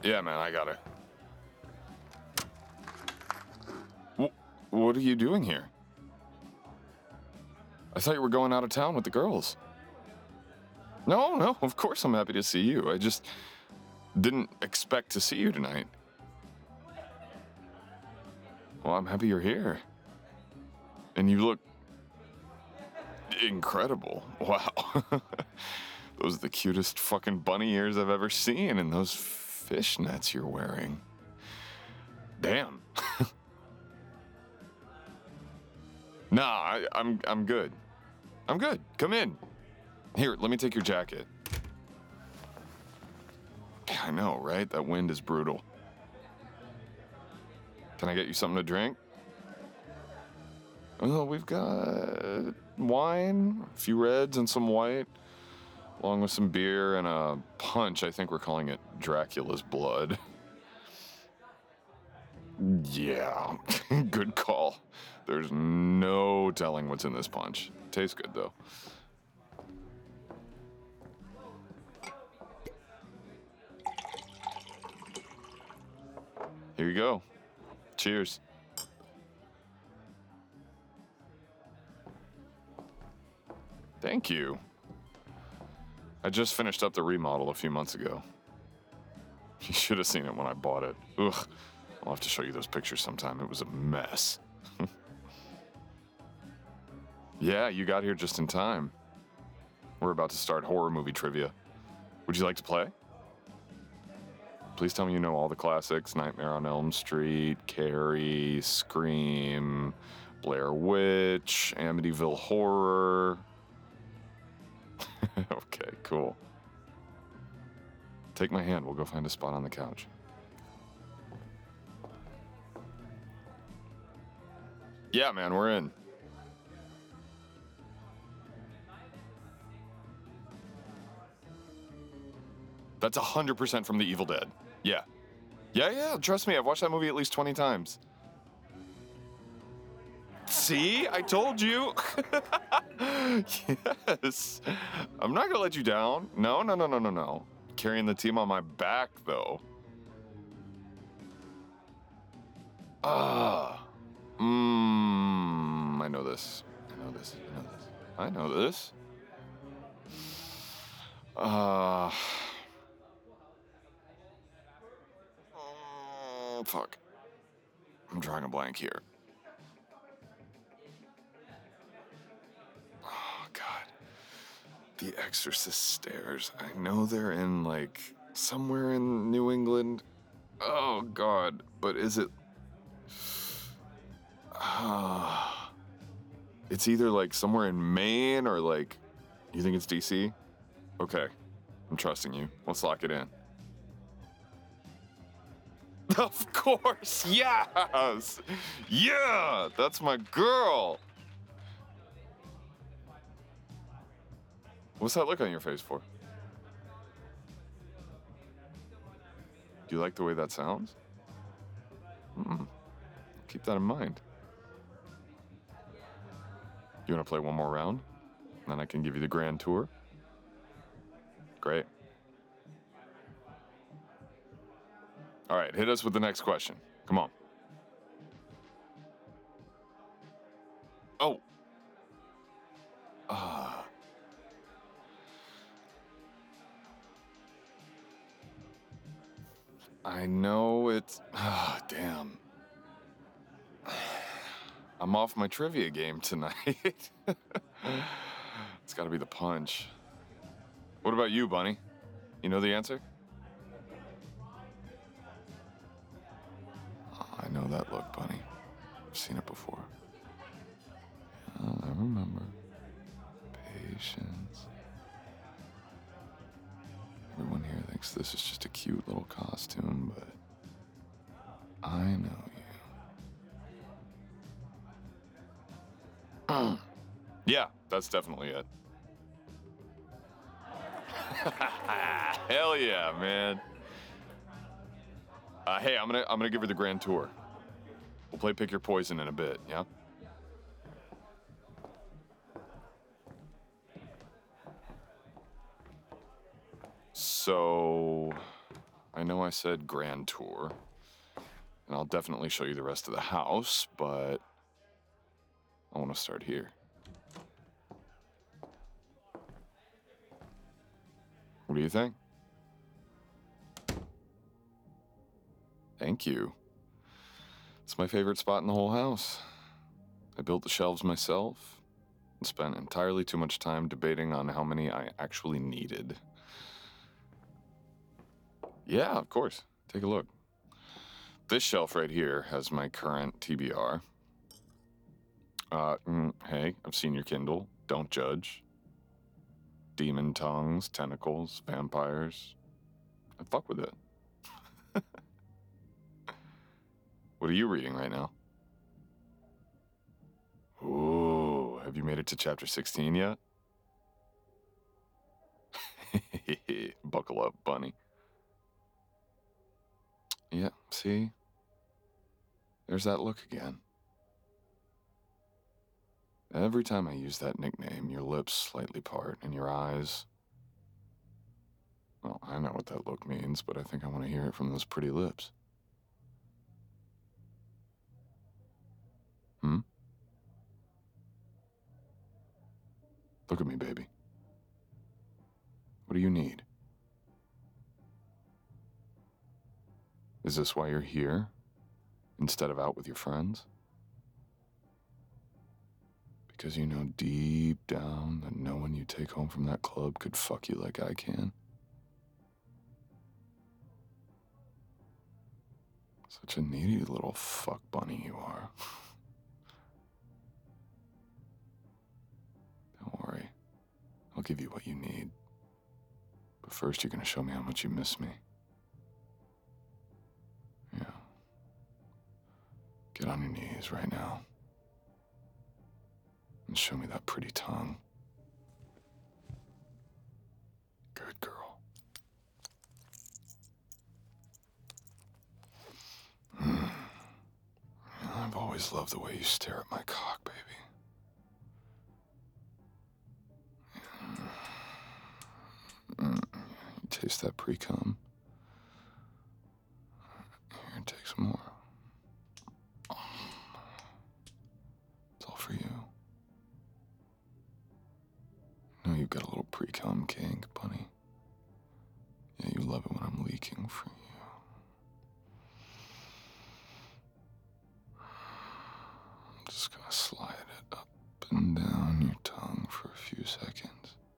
Yeah, man, I got it. What are you doing here? I thought you were going out of town with the girls. No, of course I'm happy to see you. I just didn't expect to see you tonight. Well, I'm happy you're here. And you look incredible. Wow. Those are the cutest fucking bunny ears I've ever seen, and those fishnets you're wearing. Damn. Nah, I'm good. I'm good. Come in. Here, let me take your jacket. I know, right? That wind is brutal. Can I get you something to drink? Well, we've got wine, a few reds and some white, along with some beer and a punch. I think we're calling it Dracula's Blood. Yeah, good call. There's no telling what's in this punch. Tastes good, though. Here you go. Cheers. Thank you. I just finished up the remodel a few months ago. You should have seen it when I bought it. Ugh. I'll have to show you those pictures sometime. It was a mess. Yeah, you got here just in time. We're about to start horror movie trivia. Would you like to play? Please tell me you know all the classics. Nightmare on Elm Street, Carrie, Scream, Blair Witch, Amityville Horror. Okay, cool. Take my hand. We'll go find a spot on the couch. Yeah, man, we're in. That's 100% from The Evil Dead. Yeah. Yeah, trust me, I've watched that movie at least 20 times. See? I told you. Yes. I'm not gonna let you down. No. Carrying the team on my back, though. I know this. Fuck. I'm drawing a blank here. Oh, God. The Exorcist stairs. I know they're in, like, somewhere in New England. Oh, God. But is it... It's either, like, somewhere in Maine or, like... You think it's DC? Okay. I'm trusting you. Let's lock it in. Of course! Yes! Yeah! That's my girl! What's that look on your face for? Do you like the way that sounds? Keep that in mind. You want to play one more round? Then I can give you the grand tour? Great. All right, hit us with the next question. Come on. Oh. I know it's... damn. I'm off my trivia game tonight. It's gotta be the punch. What about you, Bunny? You know the answer? I know that look, Bunny. I've seen it before. I remember. Patience. Everyone here thinks this is just a cute little costume, but I know you. Yeah, that's definitely it. Hell yeah, man. Hey, I'm gonna give her the grand tour. We'll play Pick Your Poison in a bit, yeah? So, I know I said grand tour, and I'll definitely show you the rest of the house, but I want to start here. What do you think? Thank you. It's my favorite spot in the whole house. I built the shelves myself and spent entirely too much time debating on how many I actually needed. Yeah, of course. Take a look. This shelf right here has my current TBR. Hey, I've seen your Kindle. Don't judge. Demon tongues, tentacles, vampires. I fuck with it. What are you reading right now? Ooh, have you made it to chapter 16 yet? Buckle up, bunny. Yeah, see? There's that look again. Every time I use that nickname, your lips slightly part and your eyes... Well, I know what that look means, but I think I want to hear it from those pretty lips. Hmm? Look at me, baby. What do you need? Is this why you're here, instead of out with your friends? Because you know deep down that no one you take home from that club could fuck you like I can? Such a needy little fuck bunny you are. Don't worry. I'll give you what you need. But first you're gonna show me how much you miss me. Yeah. Get on your knees right now. And show me that pretty tongue. Good girl. I've always loved the way you stare at my cock, baby. You taste that pre-cum? Here, take some more. It's all for you. I know you've got a little pre-cum kink, bunny. Yeah, you love it when I'm leaking for you. I'm just gonna slide it up and down your tongue for a few seconds.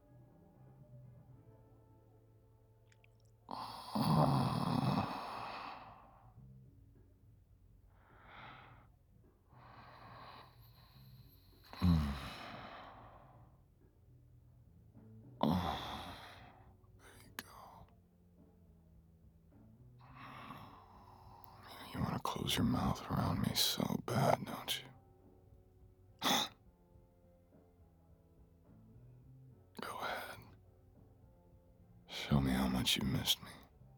You want to close your mouth around me so bad, don't you? Go ahead. Show me how much you missed me.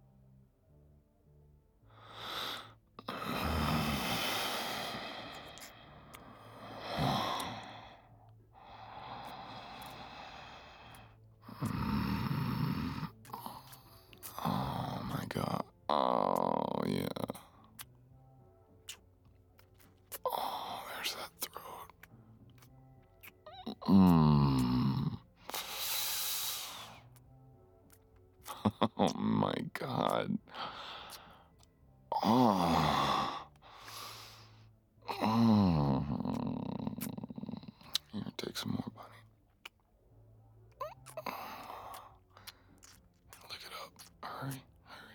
Oh my God. Oh yeah. Oh, there's that throat. Oh my God. Oh. Oh. Here, take some more, bunny. Lick it up. Hurry,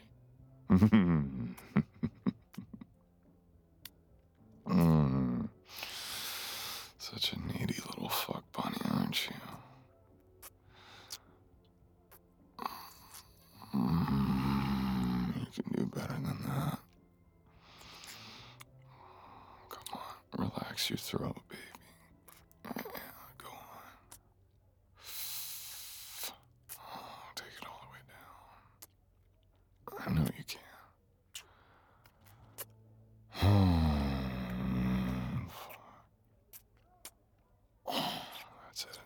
hurry. Such a needy little fuck bunny, aren't you? You can do better than that. Come on, relax your throat, baby. Yeah, go on. Oh, take it all the way down. I know you can. That's it.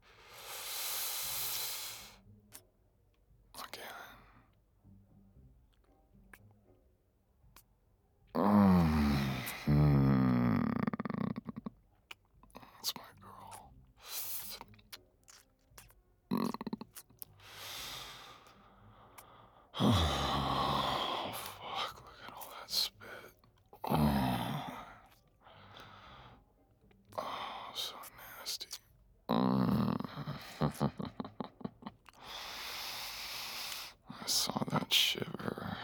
Again. Oh, fuck, look at all that spit. Oh, so nasty. I saw that shiver.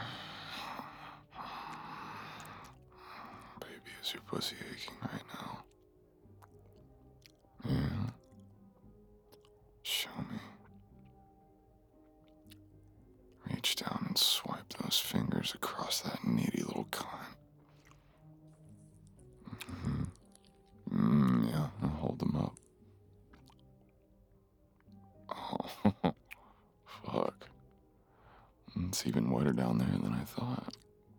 Baby, is your pussy aching right now? Yeah. Show me. Reach down and swipe those fingers across that needy little cunt. Yeah, I'll hold them up. Oh, fuck. It's even wetter down there than I thought.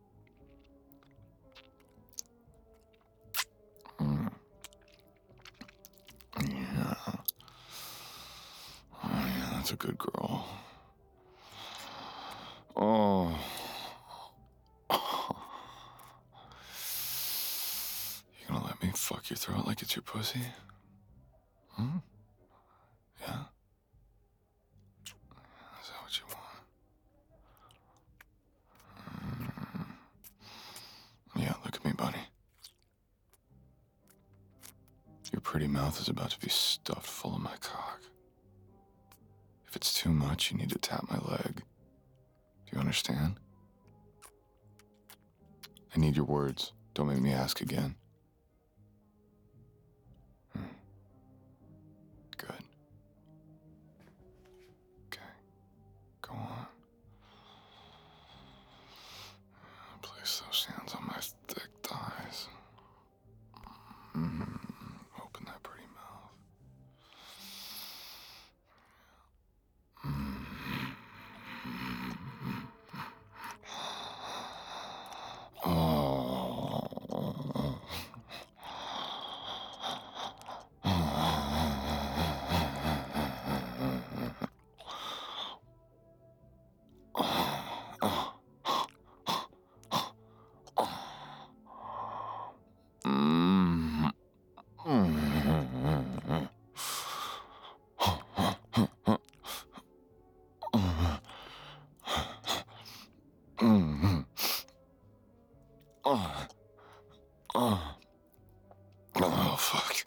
Yeah. Oh, yeah, that's a good girl. Oh. You gonna let me fuck your throat like it's your pussy? Hmm? Yeah? Is that what you want? Yeah, look at me, buddy. Your pretty mouth is about to be stuffed full of my cock. If it's too much, you need to tap my leg. Do you understand? I need your words. Don't make me ask again. Good. Okay. Go on. Place those hands on my thick thighs. Open that pretty mouth. Oh, fuck.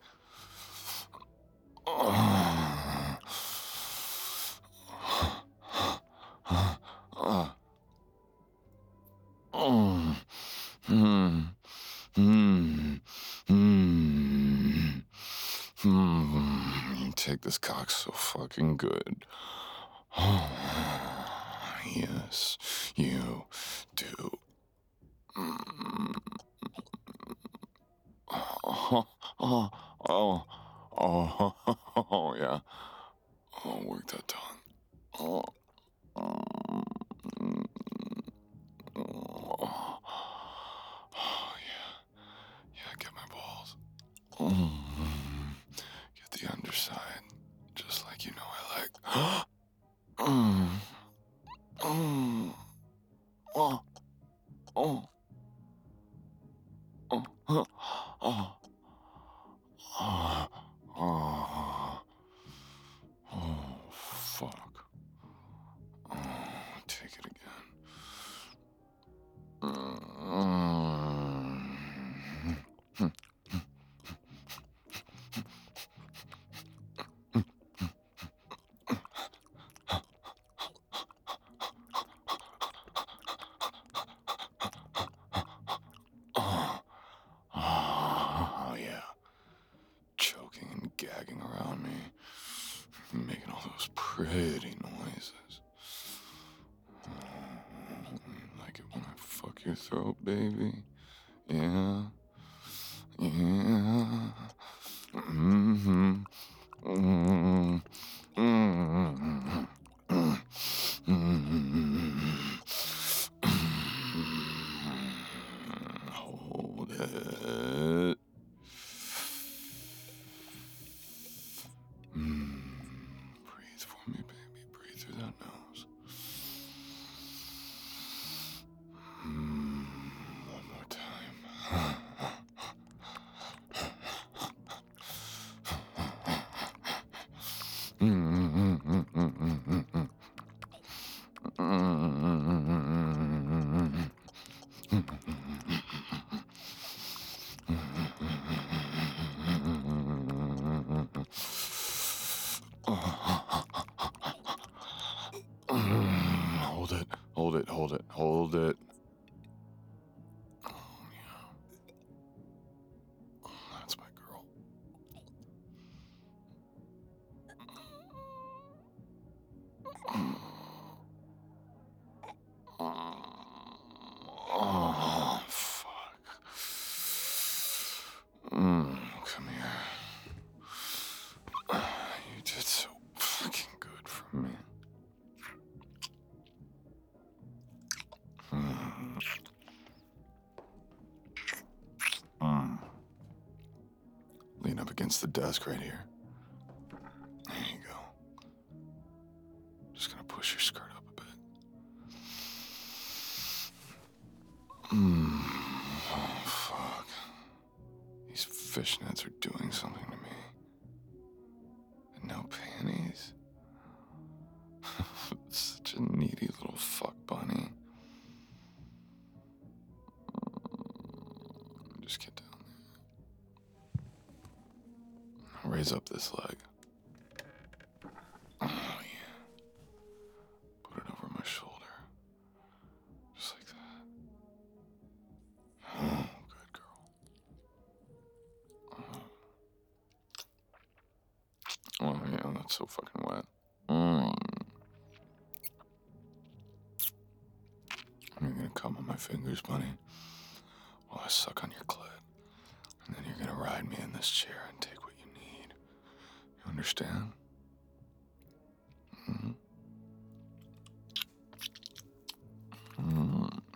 You take this cock so fucking good. Yes, you do. Oh, yeah. Oh, work that tongue. Oh, yeah. Yeah, get my balls. Get the underside, just like you know I like. Oh, oh, oh, oh, oh, oh, oh, oh, fuck. Oh, take it again. Oh, yeah. Choking and gagging around me, making all those pretty noises. You like it when I fuck your throat, baby? Yeah. Yeah. Mm-hmm. Mm-hmm. Mm-hmm. Hold it. Breathe for me, baby. Breathe through that nose. One more time. Hold it, hold it, hold it, hold it. Oh, yeah. That's my girl. Oh, fuck. Come here. You did so fucking good for me. Lean up against the desk right here. There you go. Just gonna push your skirt up a bit. Oh, fuck. These fishnets are doing something to me. And no panties. Such a needy little fuck bunny. Just get down there. Raise up this leg. Oh, yeah. Put it over my shoulder. Just like that. Oh, good girl. Oh, yeah, that's so fucking wet. You're gonna come on my fingers, bunny, while I suck on your clit. And then you're gonna ride me in this chair and take what you need. You understand? Mm-hmm. Mm-hmm.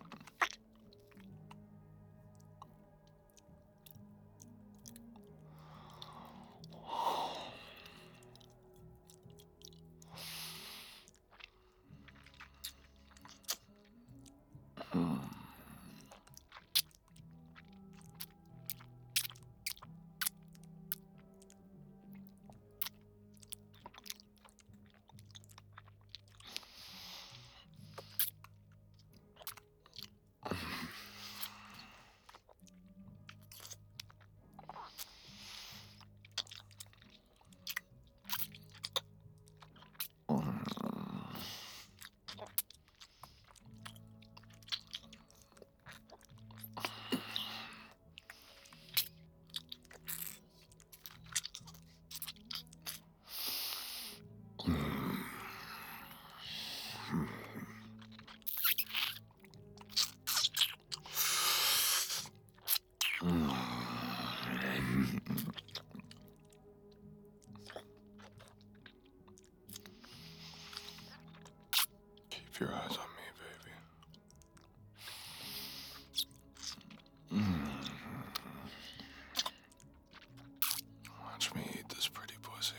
Keep your eyes on me, baby. Watch me eat this pretty pussy.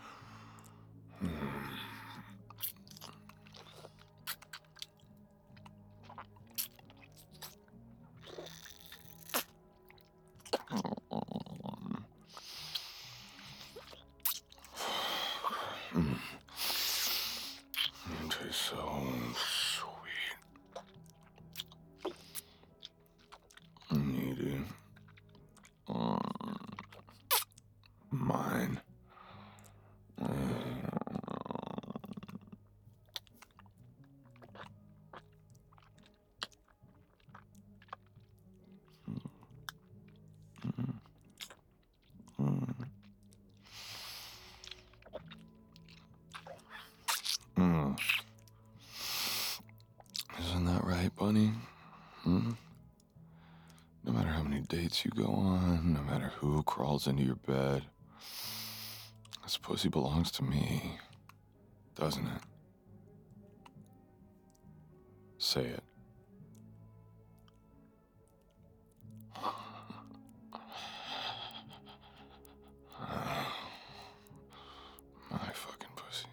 It tastes so sweet. Needy. Mine. Isn't that right, bunny? No matter how many dates you go on, no matter who crawls into your bed, this pussy belongs to me, doesn't it? Say it. My fucking pussy.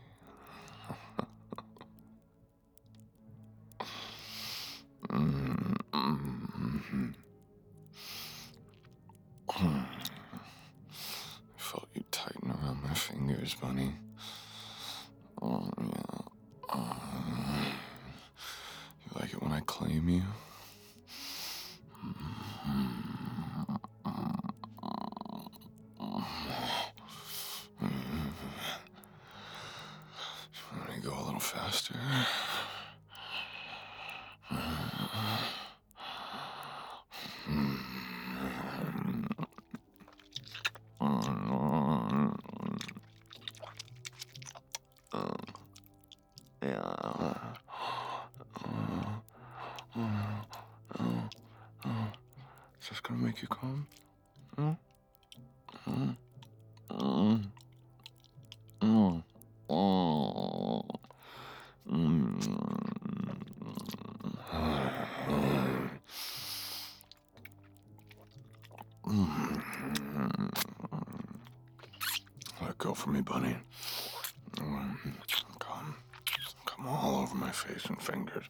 I felt you tighten around my fingers, bunny. Oh, yeah. You like it when I claim you? faster. Is this gonna make you calm? Let go for me, bunny. Come all over my face and fingers.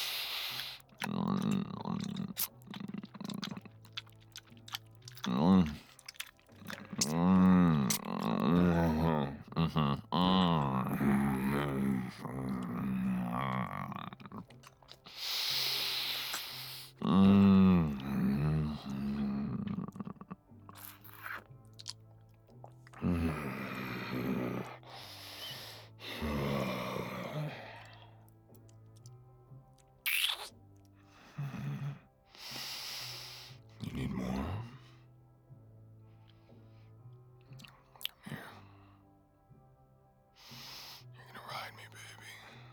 You need more? Here. You're gonna ride me, baby.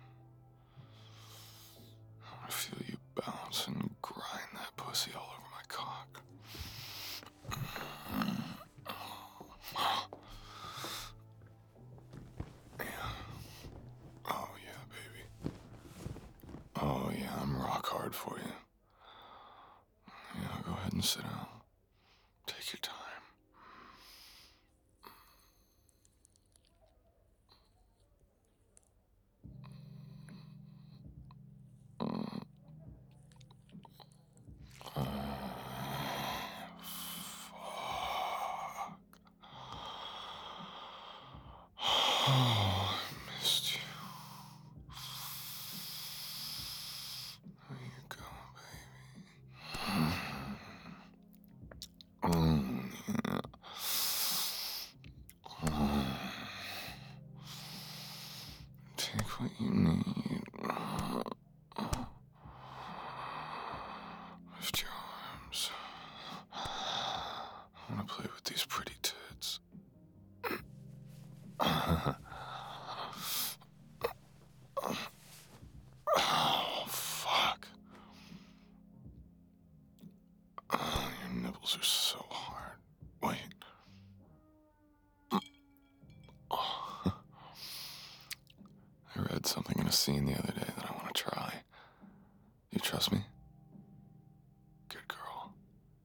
I wanna feel you bounce and grind that pussy all over my cock. Yeah. Oh, yeah, baby. Oh, yeah, I'm rock hard for you. Yeah, go ahead and sit down. Take your time. Oh, I missed you. There you go, baby. Yeah. Take what you need. Lift your arms. I want to play with these pretty tits. Oh, fuck. Your nipples are so hard. Wait. I read something in a scene the other day that I want to try. You trust me? Good girl.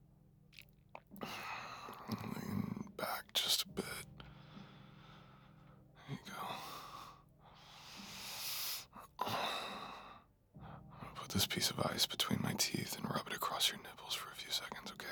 Lean back just a bit. There you go. I'm gonna put this piece of ice between my teeth and rub it across your nipples for a few seconds, okay?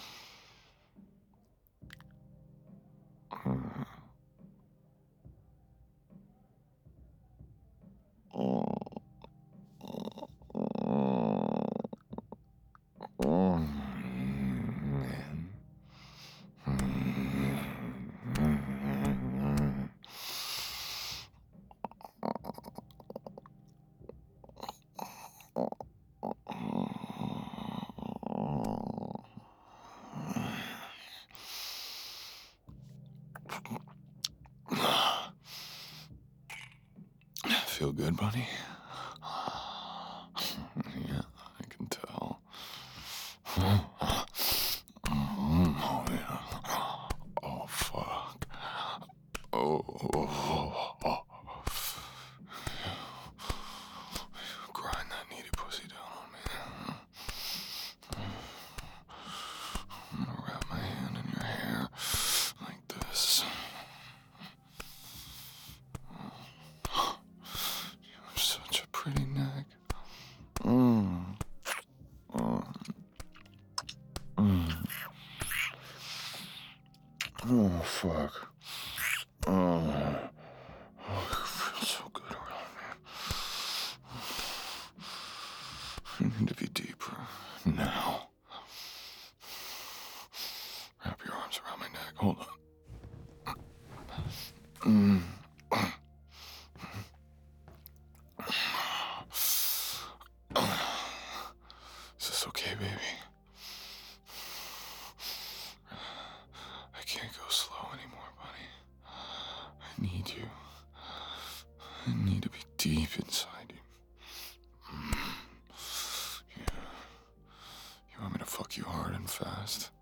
Feel good, buddy? Yeah, I can tell. Oh, yeah. Oh, fuck. Oh. Grind that needy pussy down on me. I'm gonna wrap my hand in your hair like this. You're such I need to be deep inside you. Yeah. You want me to fuck you hard and fast?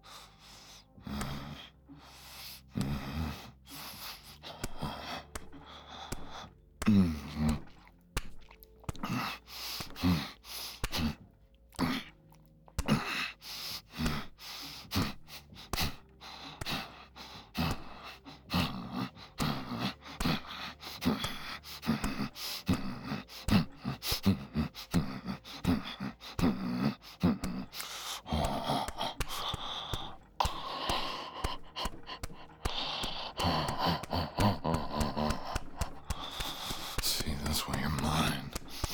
See, that's why you're mine.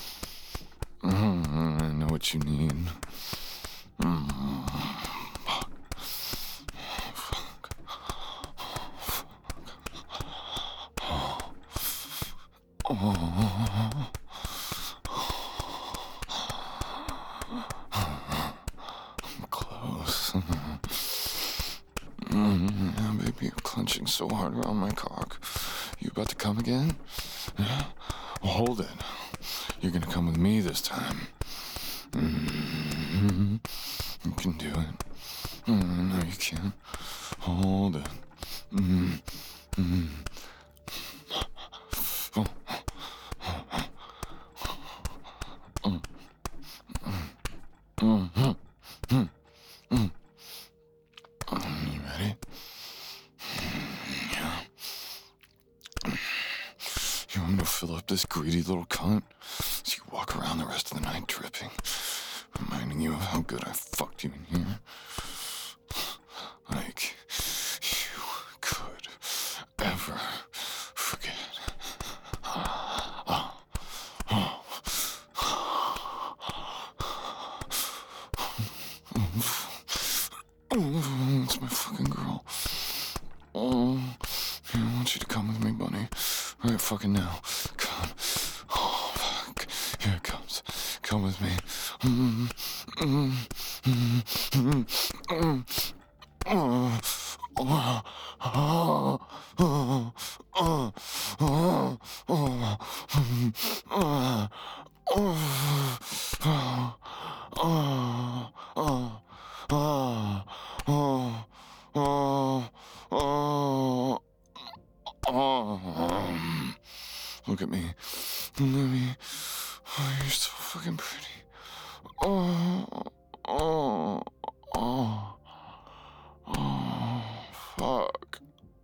I know what you need. Close. Yeah, baby, you're clenching so hard around my cock. You about to come again? Yeah? Well, hold it. You're gonna come with me this time. You can do it. No, you can't. Hold it. You ready? Yeah. You want me to fill up this greedy little cunt so you walk around the rest of the night dripping, reminding you of how good I fucked you in here? Like you could ever forget. It's my fucking girl. I want you to come with me, bunny. Right fucking now. Come. Oh, fuck. Here it comes. Come with me. Look at me. Look at me. Oh, you're so fucking pretty. Fuck.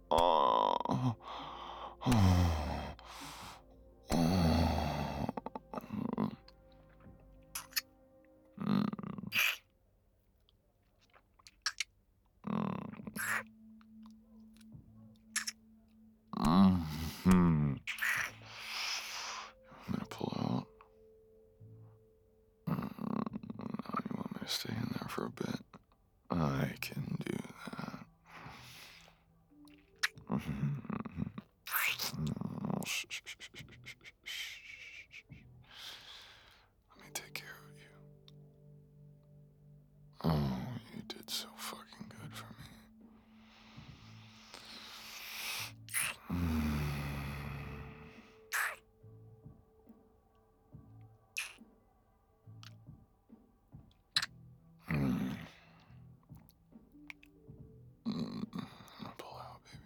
I'm gonna pull out. Now you want me to stay in there for a bit? I can do that. Let me take care of you. Oh, you did so fucking good for me. Pull out, baby.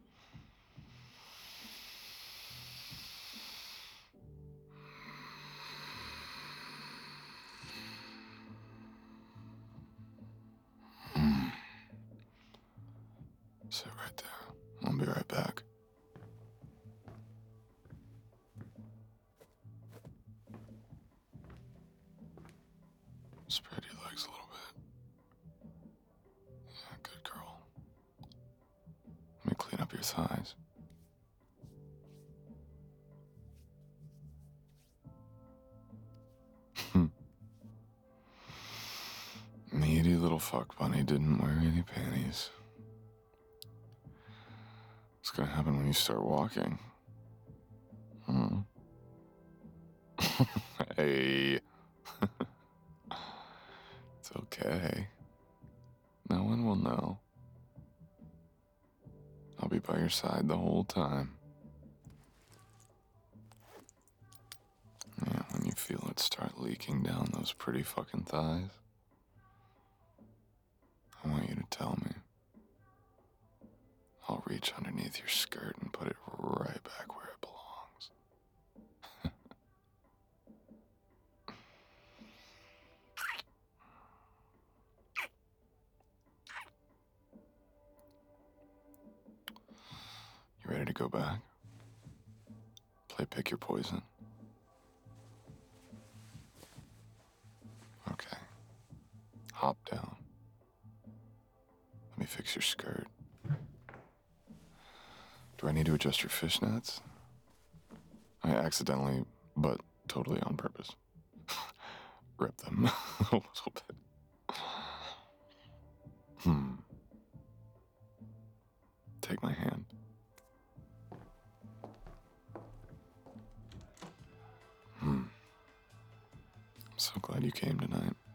Sit right there. I'll be right back. Spread your legs a little bit. Yeah, good girl. Let me clean up your thighs. Needy little fuck bunny didn't wear any panties. What's gonna happen when you start walking? Hey. It's okay. No one will know. I'll be by your side the whole time. sweat start leaking down those pretty fucking thighs, I want you to tell me. I'll reach underneath your skirt and put it right back where it belongs. You ready to go back? Play pick your poison? Okay. Hop down. Let me fix your skirt. Do I need to adjust your fishnets? I accidentally, but totally on purpose, rip them a little bit. Take my hand. I'm so glad you came tonight.